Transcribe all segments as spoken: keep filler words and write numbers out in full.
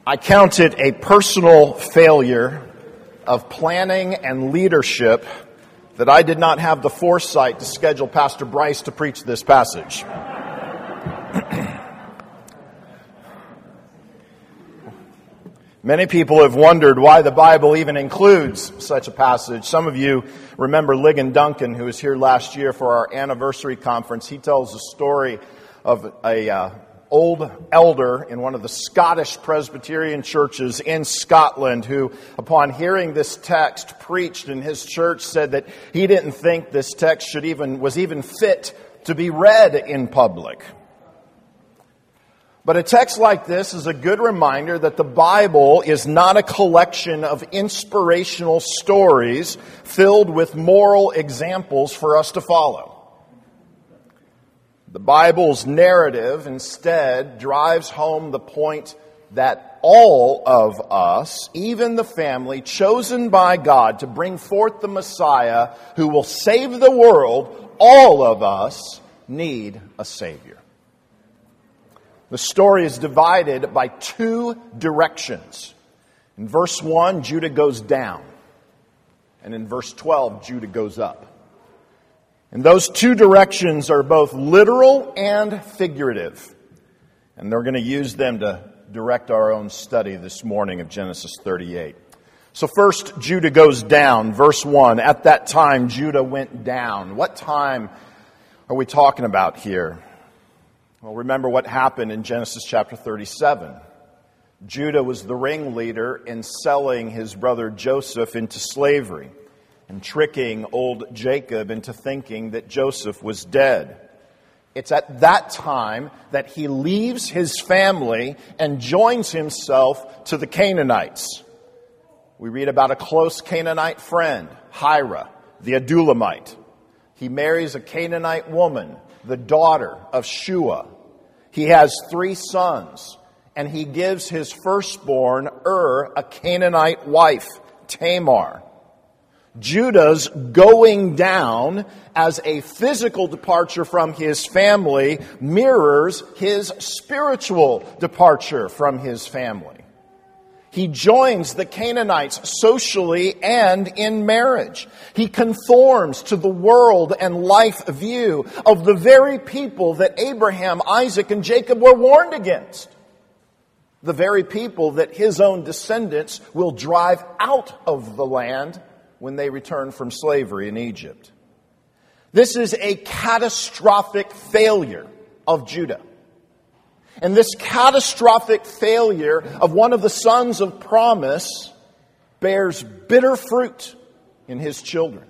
I count it a personal failure of planning and leadership that I did not have the foresight to schedule Pastor Bryce to preach this passage. Many people have wondered why the Bible even includes such a passage. Some of you remember Ligon Duncan, who was here last year for our anniversary conference. He tells the story of a uh, old elder in one of the Scottish Presbyterian churches in Scotland who, upon hearing this text preached in his church, said that he didn't think this text should even was even fit to be read in public. But a text like this is a good reminder that the Bible is not a collection of inspirational stories filled with moral examples for us to follow. The Bible's narrative instead drives home the point that all of us, even the family chosen by God to bring forth the Messiah who will save the world, all of us need a Savior. The story is divided by two directions. In verse one, Judah goes down. And in verse twelve, Judah goes up. And those two directions are both literal and figurative. And we're going to use them to direct our own study this morning of Genesis thirty-eight. So first, Judah goes down. Verse one, at that time, Judah went down. What time are we talking about here? Well, remember what happened in Genesis chapter thirty-seven. Judah was the ringleader in selling his brother Joseph into slavery and tricking old Jacob into thinking that Joseph was dead. It's at that time that he leaves his family and joins himself to the Canaanites. We read about a close Canaanite friend, Hira, the Adullamite. He marries a Canaanite woman, the daughter of Shua. He has three sons, and he gives his firstborn, Ur, a Canaanite wife, Tamar. Judah's going down as a physical departure from his family mirrors his spiritual departure from his family. He joins the Canaanites socially and in marriage. He conforms to the world and life view of the very people that Abraham, Isaac, and Jacob were warned against. The very people that his own descendants will drive out of the land when they return from slavery in Egypt. This is a catastrophic failure of Judah. And this catastrophic failure of one of the sons of promise bears bitter fruit in his children.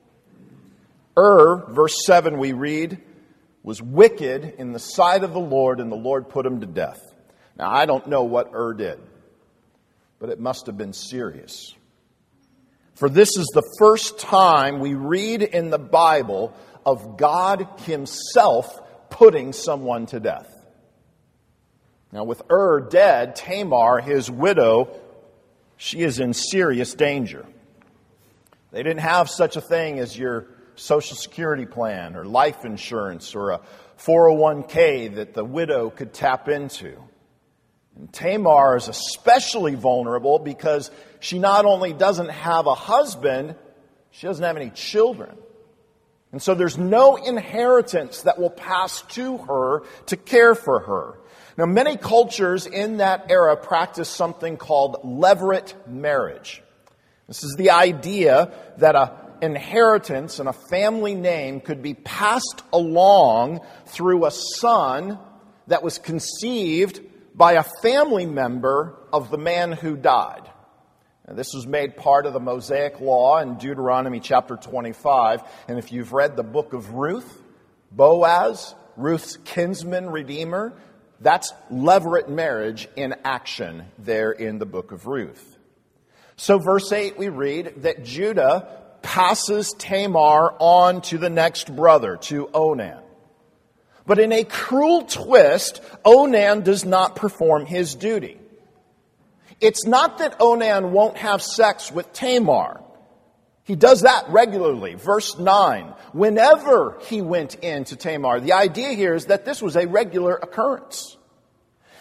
Ur, verse seven we read, was wicked in the sight of the Lord, and the Lord put him to death. Now, I don't know what Ur did, but it must have been serious. For this is the first time we read in the Bible of God himself putting someone to death. Now, with Ur dead, Tamar, his widow, she is in serious danger. They didn't have such a thing as your Social Security plan or life insurance or a four oh one k that the widow could tap into. And Tamar is especially vulnerable because she not only doesn't have a husband, she doesn't have any children. And so there's no inheritance that will pass to her to care for her. Now, many cultures in that era practiced something called levirate marriage. This is the idea that an inheritance and a family name could be passed along through a son that was conceived by a family member of the man who died. Now, this was made part of the Mosaic law in Deuteronomy chapter twenty-five. And if you've read the book of Ruth, Boaz, Ruth's kinsman redeemer, that's levirate marriage in action there in the book of Ruth. So verse eight we read that Judah passes Tamar on to the next brother, to Onan. But in a cruel twist, Onan does not perform his duty. It's not that Onan won't have sex with Tamar. He does that regularly. Verse nine, whenever he went in to Tamar, the idea here is that this was a regular occurrence.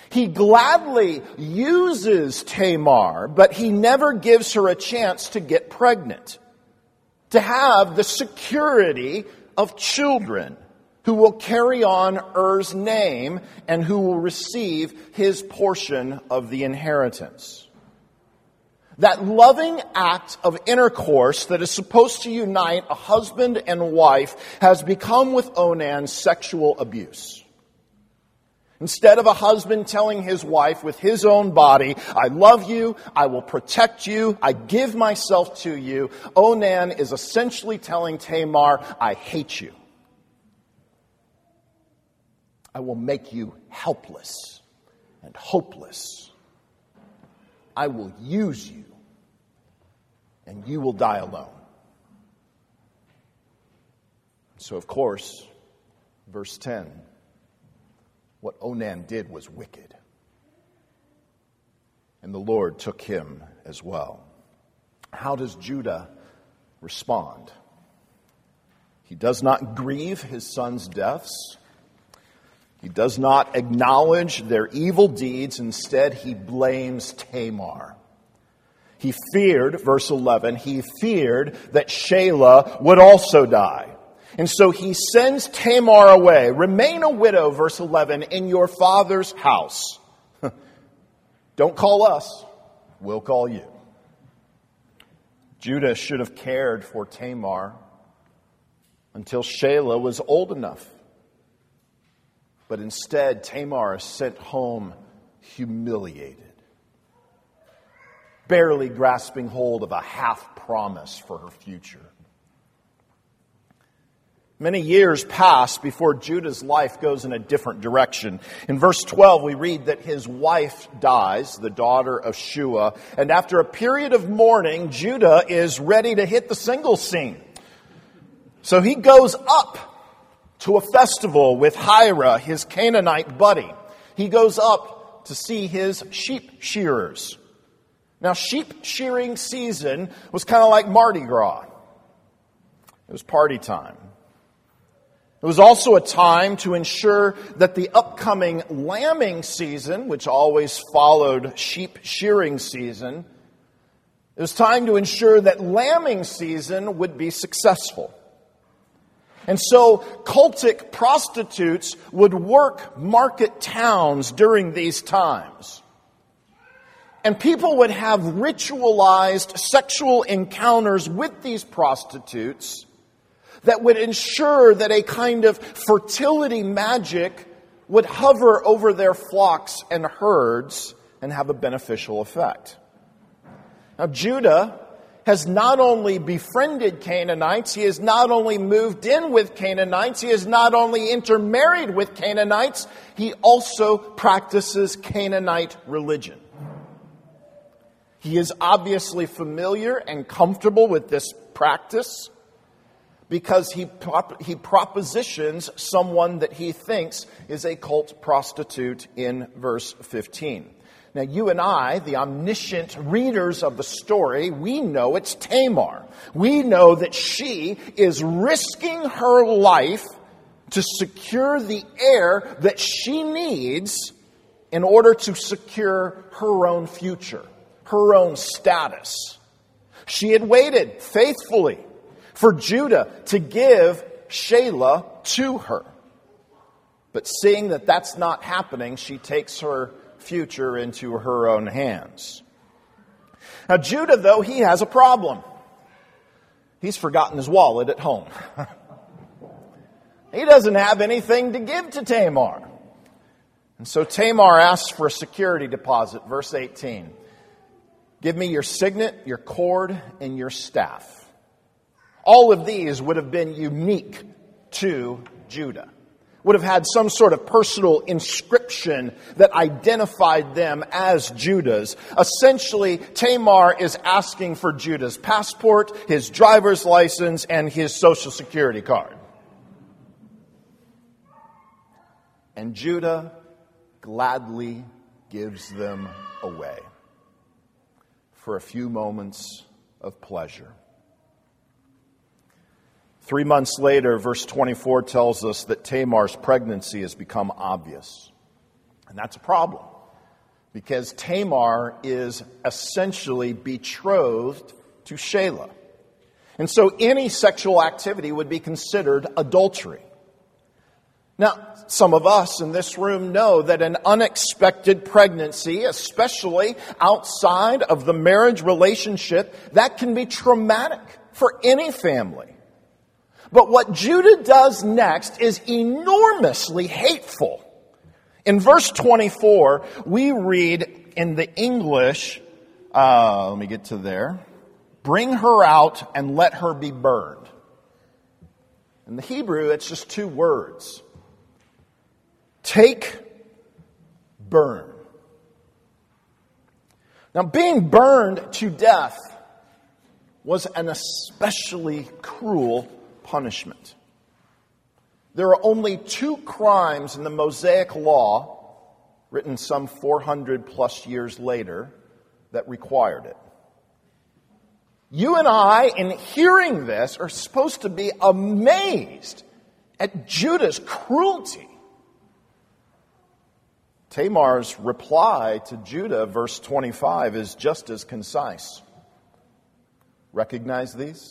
He gladly uses Tamar, but he never gives her a chance to get pregnant, to have the security of children who will carry on Er's name and who will receive his portion of the inheritance. That loving act of intercourse that is supposed to unite a husband and wife has become with Onan sexual abuse. Instead of a husband telling his wife with his own body, I love you, I will protect you, I give myself to you, Onan is essentially telling Tamar, I hate you. I will make you helpless and hopeless. I will use you, and you will die alone. So, of course, verse ten, what Onan did was wicked. And the Lord took him as well. How does Judah respond? He does not grieve his son's deaths. He does not acknowledge their evil deeds. Instead, he blames Tamar. He feared, verse eleven, he feared that Shelah would also die. And so he sends Tamar away. Remain a widow, verse eleven, in your father's house. Don't call us, we'll call you. Judah should have cared for Tamar until Shelah was old enough. But instead, Tamar is sent home humiliated, barely grasping hold of a half promise for her future. Many years pass before Judah's life goes in a different direction. In verse twelve, we read that his wife dies, the daughter of Shua, and after a period of mourning, Judah is ready to hit the singles scene. So he goes up to a festival with Hira, his Canaanite buddy. He goes up to see his sheep shearers. Now, sheep shearing season was kind of like Mardi Gras. It was party time. It was also a time to ensure that the upcoming lambing season, which always followed sheep shearing season, it was time to ensure that lambing season would be successful. And so cultic prostitutes would work market towns during these times. And people would have ritualized sexual encounters with these prostitutes that would ensure that a kind of fertility magic would hover over their flocks and herds and have a beneficial effect. Now, Judah has not only befriended Canaanites, he has not only moved in with Canaanites, he has not only intermarried with Canaanites, he also practices Canaanite religion. He is obviously familiar and comfortable with this practice because he prop- he propositions someone that he thinks is a cult prostitute in verse fifteen. Now, you and I, the omniscient readers of the story, we know it's Tamar. We know that she is risking her life to secure the heir that she needs in order to secure her own future, her own status. She had waited faithfully for Judah to give Shelah to her. But seeing that that's not happening, she takes her future into her own hands. Now, Judah, though, he has a problem. He's forgotten his wallet at home. He doesn't have anything to give to Tamar. And so Tamar asks for a security deposit. Verse eighteen. Give me your signet, your cord, and your staff. All of these would have been unique to Judah. Would have had some sort of personal inscription that identified them as Judah's. Essentially, Tamar is asking for Judah's passport, his driver's license, and his social security card. And Judah gladly gives them away for a few moments of pleasure. Three months later, verse twenty-four tells us that Tamar's pregnancy has become obvious. And that's a problem. because Tamar is essentially betrothed to Shelah. And so any sexual activity would be considered adultery. Now, some of us in this room know that an unexpected pregnancy, especially outside of the marriage relationship, that can be traumatic for any family. But what Judah does next is enormously hateful. In verse twenty-four, we read in the English, uh, let me get to there, bring her out and let her be burned. In the Hebrew, it's just two words. Take, burn. Now, being burned to death was an especially cruel punishment. There are only two crimes in the Mosaic Law, written some four hundred plus years later, that required it. You and I, in hearing this, are supposed to be amazed at Judah's cruelty. Tamar's reply to Judah, verse twenty-five, is just as concise. Recognize these?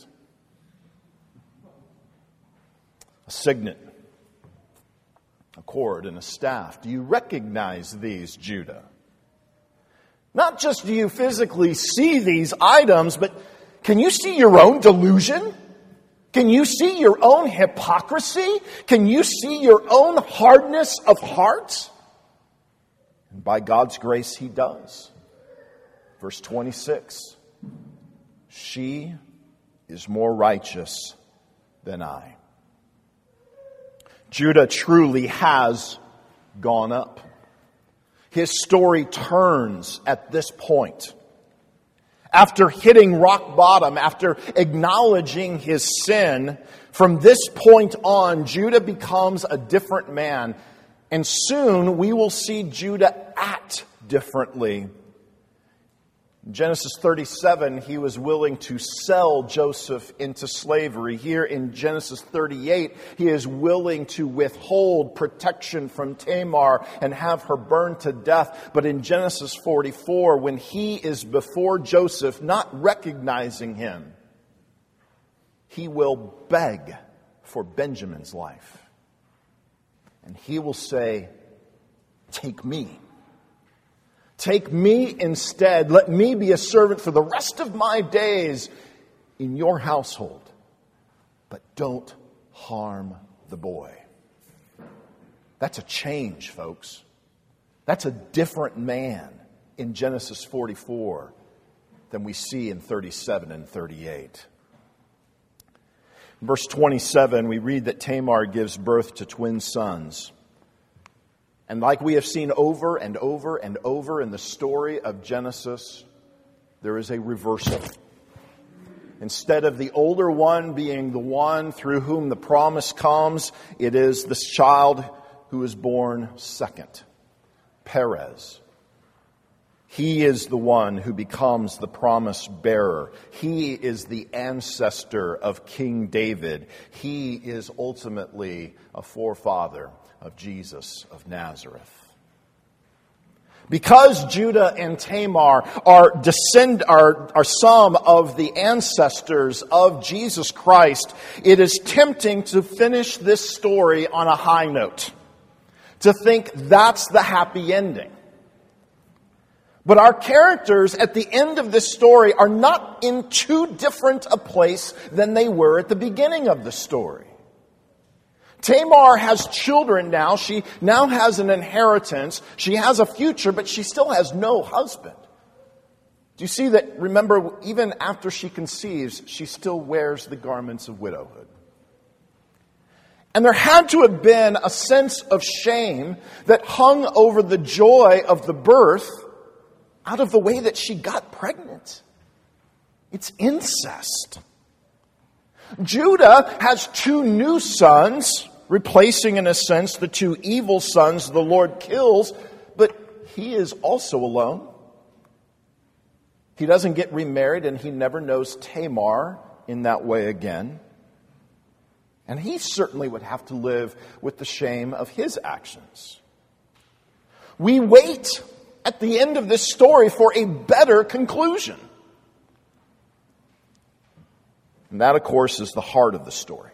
A signet, a cord, and a staff. Do you recognize these, Judah? Not just do you physically see these items, but can you see your own delusion? Can you see your own hypocrisy? Can you see your own hardness of heart? And by God's grace, he does. Verse twenty-six, she is more righteous than I. Judah truly has gone up. His story turns at this point. After hitting rock bottom, after acknowledging his sin, from this point on, Judah becomes a different man. And soon we will see Judah act differently. In Genesis thirty-seven, he was willing to sell Joseph into slavery. Here in Genesis thirty-eight, he is willing to withhold protection from Tamar and have her burned to death. But in Genesis forty-four, when he is before Joseph, not recognizing him, he will beg for Benjamin's life. And he will say, take me. Take me instead. Let me be a servant for the rest of my days in your household. But don't harm the boy. That's a change, folks. That's a different man in Genesis forty-four than we see in thirty-seven and thirty-eight. In verse twenty-seven, we read that Tamar gives birth to twin sons. And like we have seen over and over and over in the story of Genesis, there is a reversal. Instead of the older one being the one through whom the promise comes, it is this child who is born second, Perez. He is the one who becomes the promise bearer. He is the ancestor of King David. He is ultimately a forefather of Jesus of Nazareth. Because Judah and Tamar are descend are, are some of the ancestors of Jesus Christ, it is tempting to finish this story on a high note, to think that's the happy ending. But our characters at the end of this story are not in too different a place than they were at the beginning of the story. Tamar has children now. She now has an inheritance. She has a future, but she still has no husband. Do you see that? Remember, even after she conceives, she still wears the garments of widowhood. And there had to have been a sense of shame that hung over the joy of the birth out of the way that she got pregnant. It's incest. Judah has two new sons, replacing in a sense the two evil sons the Lord kills, but he is also alone. He doesn't get remarried, and he never knows Tamar in that way again. And he certainly would have to live with the shame of his actions. We wait at the end of this story for a better conclusion. And that, of course, is the heart of the story.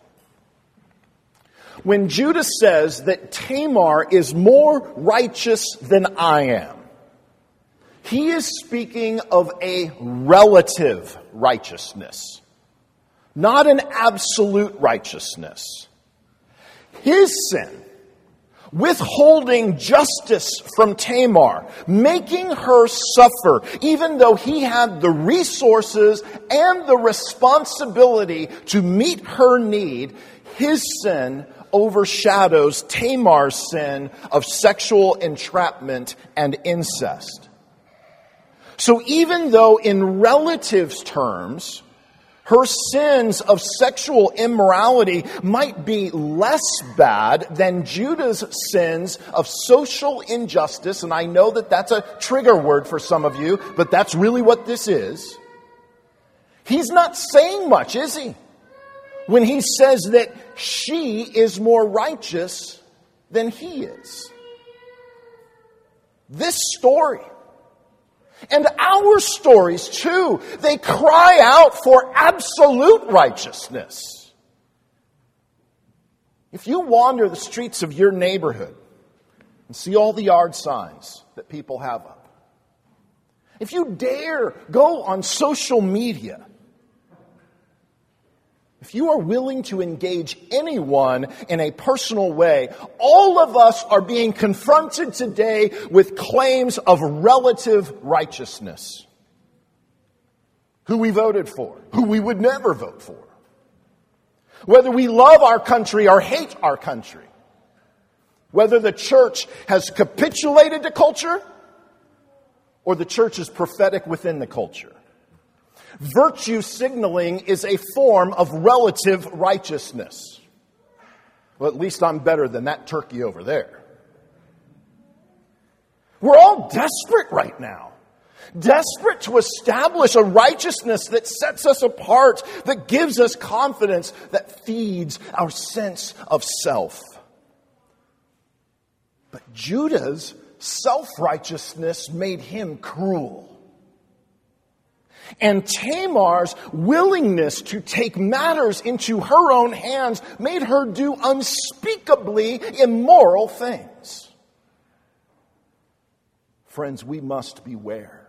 When Judah says that Tamar is more righteous than I am, he is speaking of a relative righteousness, not an absolute righteousness. His sin, withholding justice from Tamar, making her suffer, even though he had the resources and the responsibility to meet her need, his sin overshadows Tamar's sin of sexual entrapment and incest. So even though in relative terms, her sins of sexual immorality might be less bad than Judah's sins of social injustice, and I know that that's a trigger word for some of you, but that's really what this is. He's not saying much, is he? When he says that she is more righteous than he is. This story, and our stories too, they cry out for absolute righteousness. If you wander the streets of your neighborhood and see all the yard signs that people have up, if you dare go on social media, if you are willing to engage anyone in a personal way, all of us are being confronted today with claims of relative righteousness. Who we voted for, who we would never vote for. Whether we love our country or hate our country. Whether the church has capitulated to culture or the church is prophetic within the culture. Virtue signaling is a form of relative righteousness. Well, at least I'm better than that turkey over there. We're all desperate right now. Desperate to establish a righteousness that sets us apart, that gives us confidence, that feeds our sense of self. But Judah's self-righteousness made him cruel. And Tamar's willingness to take matters into her own hands made her do unspeakably immoral things. Friends, we must beware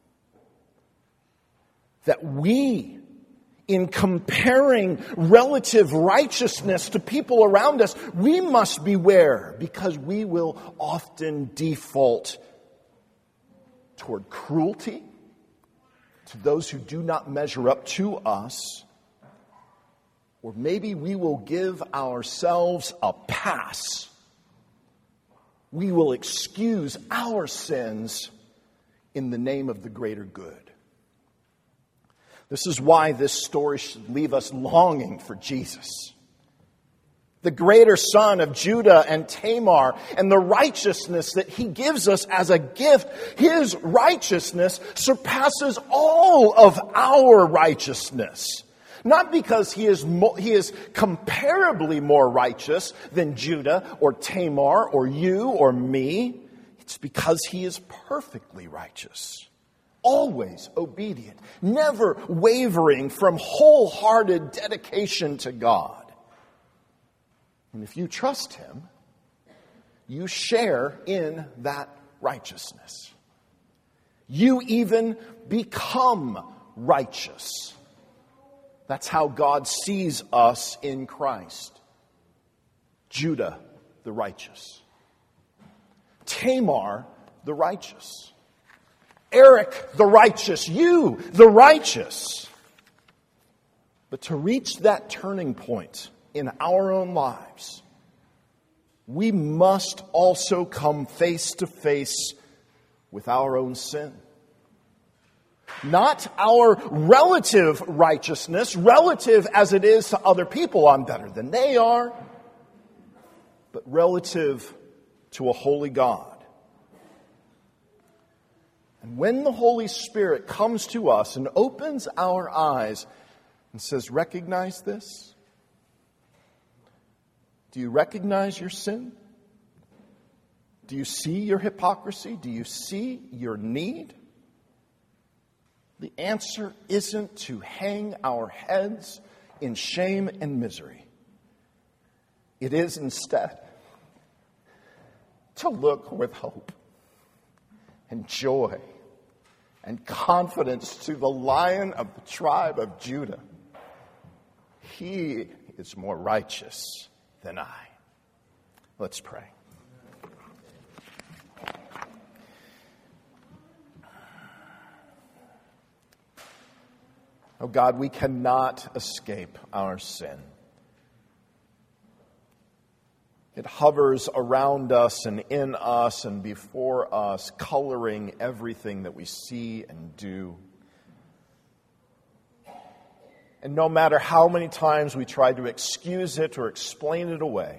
that we, in comparing relative righteousness to people around us, we must beware because we will often default toward cruelty to those who do not measure up to us, or maybe we will give ourselves a pass. We will excuse our sins in the name of the greater good. This is why this story should leave us longing for Jesus, the greater son of Judah and Tamar, and the righteousness that he gives us as a gift. His righteousness surpasses all of our righteousness. Not because he is mo- he is comparably more righteous than Judah or Tamar or you or me. It's because he is perfectly righteous. Always obedient, never wavering from wholehearted dedication to God. And if you trust him, you share in that righteousness. You even become righteous. That's how God sees us in Christ. Judah, the righteous. Tamar, the righteous. Eric, the righteous. You, the righteous. But to reach that turning point in our own lives, we must also come face to face with our own sin. Not our relative righteousness, relative as it is to other people, I'm better than they are, but relative to a holy God. And when the Holy Spirit comes to us and opens our eyes and says, recognize this? Do you recognize your sin? Do you see your hypocrisy? Do you see your need? The answer isn't to hang our heads in shame and misery. It is instead to look with hope and joy and confidence to the Lion of the tribe of Judah. He is more righteous than I. Let's pray. Oh God, we cannot escape our sin. It hovers around us and in us and before us, coloring everything that we see and do. And no matter how many times we try to excuse it or explain it away,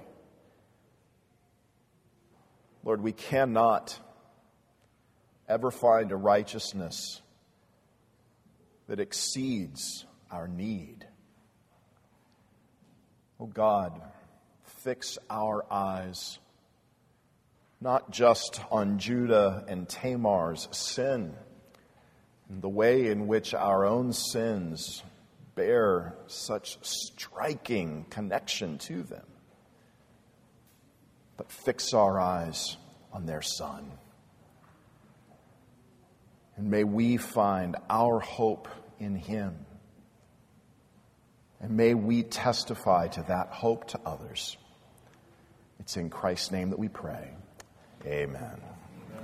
Lord, we cannot ever find a righteousness that exceeds our need. Oh God, fix our eyes not just on Judah and Tamar's sin and the way in which our own sins bear such striking connection to them, but fix our eyes on their Son. And may we find our hope in Him. And may we testify to that hope to others. It's in Christ's name that we pray. Amen.